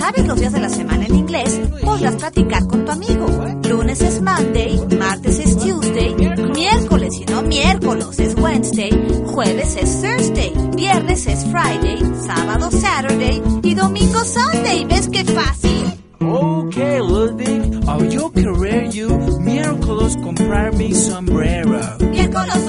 sabes los días de la semana en inglés, podrás platicar con tu amigo. Lunes es Monday, martes es Tuesday, miércoles y no miércoles es Wednesday, jueves es Thursday, viernes es Friday, sábado Saturday y domingo Sunday. ¿Ves qué fácil? Okay, Ludwig, yo querer you miércoles comprar mi sombrero. Miércoles